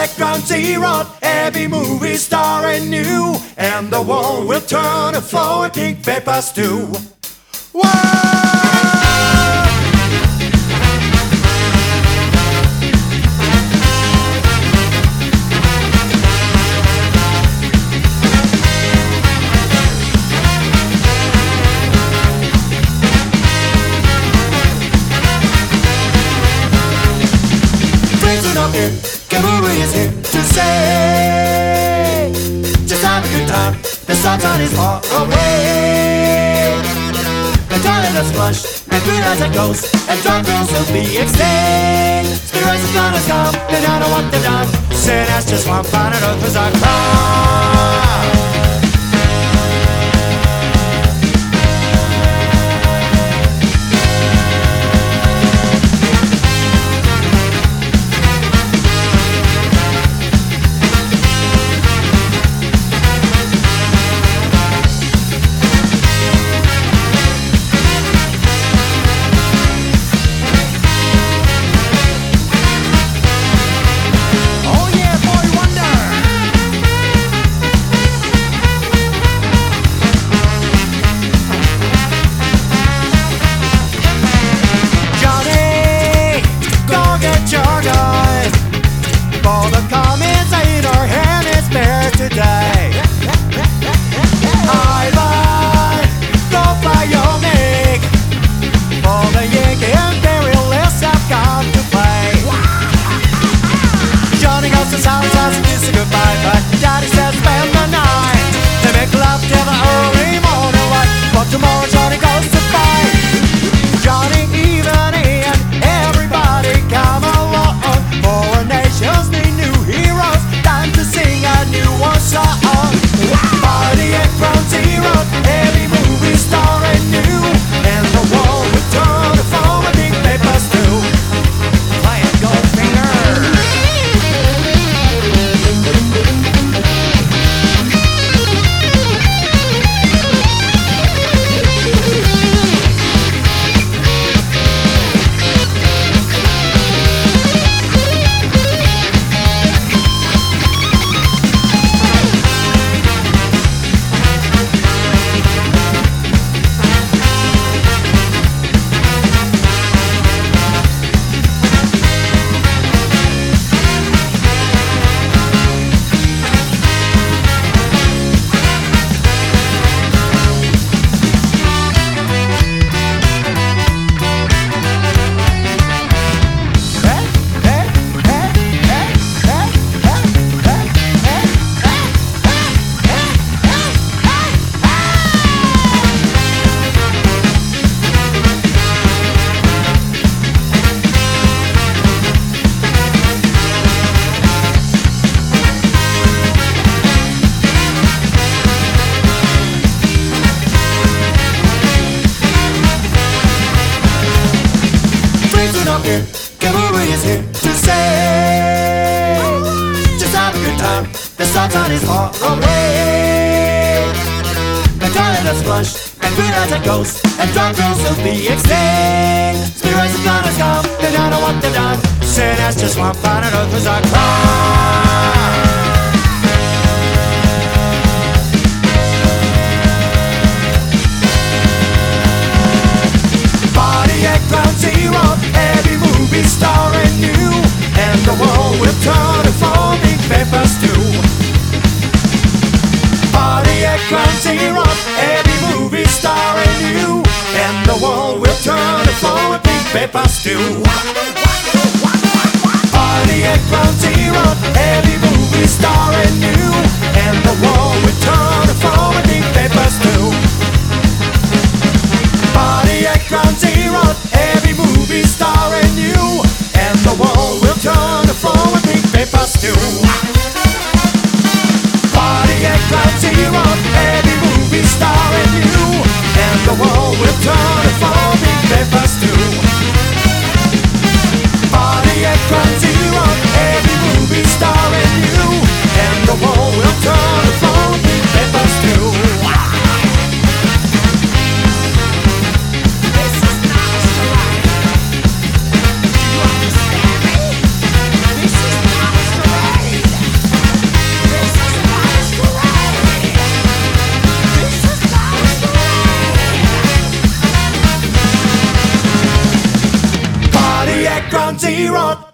at ground zero, every movie starring new, and the world will turn to flowing pink paper stew. Whoa! Cavalry is here to say, just have a good time, the sunshine is far away. The toilet is flushed, and green as a ghost, and drunk girls will be extinct. Spirits is gonna come, they don't know what they've done. Say that's just one planet Earth is a crime. For the commentator hand is bare today. Ivan, go fly your mig, for the Yankee imperialists have come to play. Johnny goes to Sally's house and kisses goodbye, but Daddy says spend the night. They make love till the early morning light, but tomorrow Johnny goes to fight. Johnny, even Ian, everybody come along, for a nation's need new heroes, time to sing a new war song. Party at ground zero, every movie starring new, and the world will turn to foam and pink paper stew. Play it, Goldfinger. Cavalry is here to say, just have a good time, the sunshine is far away. The toilet is flushed, and green as a ghost, and drunk girls will be extinct. Spirits is gonna come, they don't know what they've done. Say that's just one planet Earth is a crime. Party at ground zero, every movie starring new, and the world will turn to foaming paper stew. Party at ground zero, every movie starring new, and the world will turn to foaming pink paper stew. Party at ground zero, every movie starring new, and the world will turn to foaming pink paper stew. Party at ground zero, every movie starring you, and the world will turn to foam and pink paper stew. Party at ground zero, every movie starring you, and the world will turn to foam and pink paper stew. Country road.